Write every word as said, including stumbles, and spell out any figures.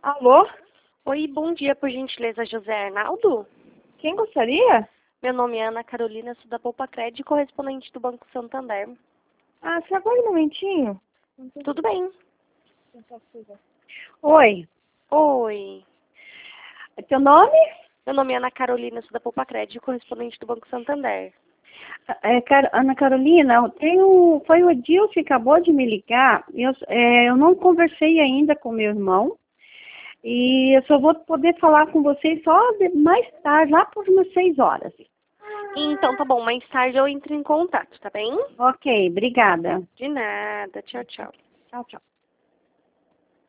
Alô? Oi, bom dia, por gentileza, José Arnaldo? Quem gostaria? Meu nome é Ana Carolina, sou da Poupa Cred, correspondente do Banco Santander. Ah, você aguarda um momentinho. Tudo bem. Oi, Oi, é teu nome? meu nome é Ana Carolina, sou da Poupa Cred, correspondente do Banco Santander. É, Car- Ana Carolina, eu tenho, foi o Edilson que acabou de me ligar. Eu, é, eu não conversei ainda com meu irmão. E eu só vou poder falar com vocês só de- mais tarde, lá por umas seis horas. Então tá bom, mais tarde eu entro em contato, tá bem? Ok, obrigada. De nada, tchau, tchau. Tchau, tchau.